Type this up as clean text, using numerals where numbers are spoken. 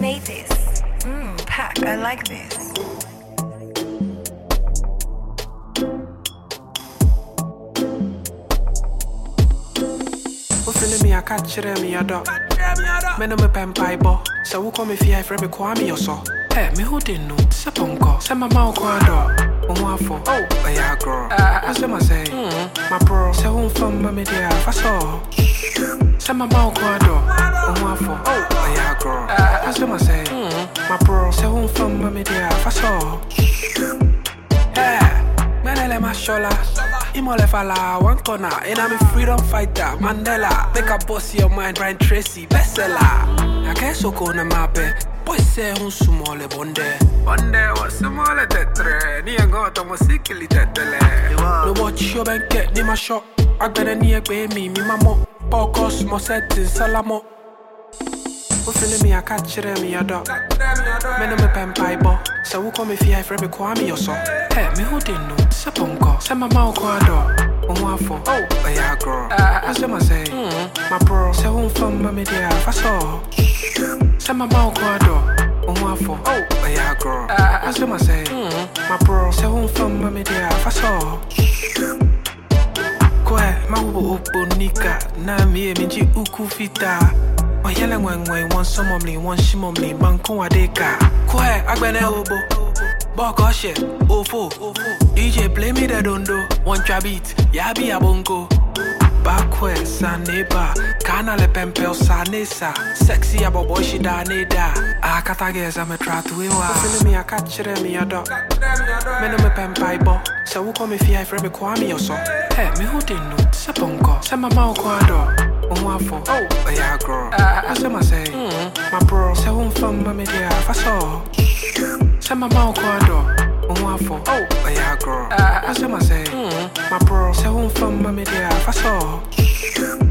made this? Pack, I like this. Feeling me, I catch me a dog. Men me pen pipe, so who call me fear for me kwami or so. Hey, me who didn't know, Saponko, send my mouth quando. Oh, yeah, girl. What's them I say? My bro, say who from me there, if I saw. Send my mouth quando. Oh, yeah, girl. What's them I say? My bro, say who from me there, if I saw. Yeah, man, I let my shoulder. Imole fala, one corner, and I'm a freedom fighter, Mandela. Make a boss your mind, Brian Tracy, bestseller. I guess so go na mape. Boy say un sumole bonde. Bonde was sumole tetre. Ni ngo to musikili tetele. No watch your bank ni ma shop. Agbere ni egbe mi mamo. Pokos mo settings salamo. Who feeling me, I catch me a dog. Men me pen pipe, so who call me fear for me kwami or so. Hey, me who didn't know, Saponko, send my mouth quando. Oh, yeah, girl. What's them I say? My bro, say who from me there, if I saw. Send my mouth quando. Oh, yeah, girl. What's them I say? My bro, say who from me there, if I saw. Kwe, mahubo uponika, na miye minji ukufita. Oh, yelling when one somomly, one shimomly, banko adeka. Kwe, agbene obo. Boko shit, ofo. DJ play me the dondo. One trap beat, yabi abongo. Backwards, saneba. Kana le pempel sanesa. Sexy abo boy she da neda. Akatages I'm a try to ewa. Feeling me, I catch me a dog. Men me pen pipe, so who call me fear for me kwami or so. Hey, me who didn't know, Saponko, send my mouth quando. Oh, yeah, girl. What's them I say? My bro, say who from me there, if I saw. Send my mouth quando. Oh, yeah, girl. What's them I say? My bro, say who from me there, if I saw.